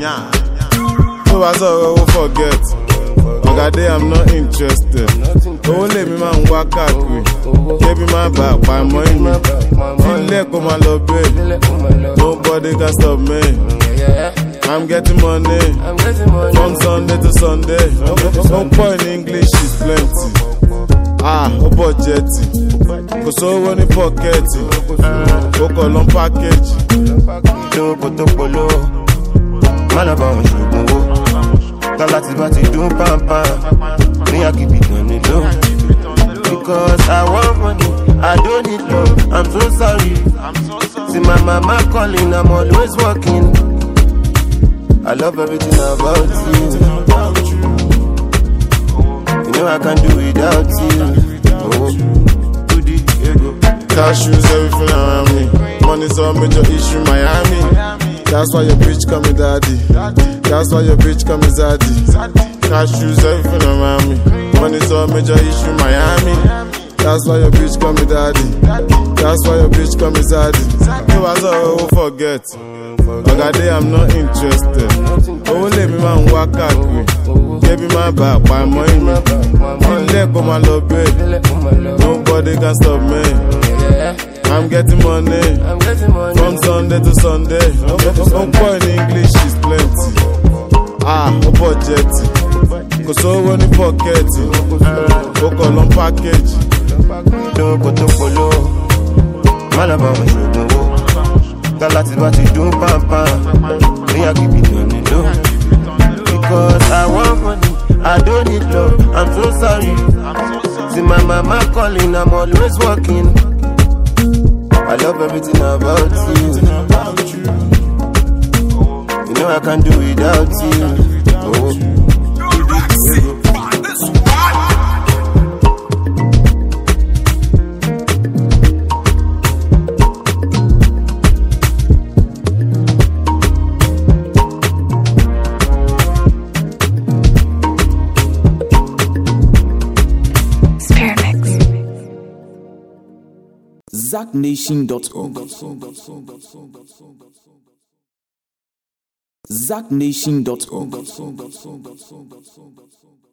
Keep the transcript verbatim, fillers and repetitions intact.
yeah. No, I saw I forget. Ogade, I'm not interested. Only me man work out with. Baby, my back, my money. Feel come my love, baby. Nobody can stop me. I'm getting money. From Sunday to Sunday. No point in English is plenty. Ah, o budget. Go so when in pocket. Go call on package. Do put up below. Man about you. Galati bati do pam pam. Me I keep it on the low. Because I want money, I don't need love. I'm so sorry. See my mama calling, I'm always working. I love everything about you. You know I can't do without you. Oh, do the ego. Cash shoes, everything around me. Money's a major issue, Miami. That's why your bitch call me daddy. That's why your bitch call me zaddy. Cash shoes, everything around me. Money's a major issue, Miami. That's why your bitch call me daddy. That's why your bitch call me zaddy. You was all forget. Ogade, I'm not interested. Only me man work out with. Baby, my back, my money. Feel come my love, baby. Nobody can stop me. I'm getting money. From Sunday to Sunday. No point in English is plenty. Ah, no budget. Go so when in pocket. Go call on package. Do go to polo. Man about you. Galati bati do pam pam. Me I keep it on the low. Because I want money, I don't need love. I'm so sorry. See my mama calling, I'm always working. I love everything about you. You know I can't do without you. Oh. zack nation dot org. zack nation dot org.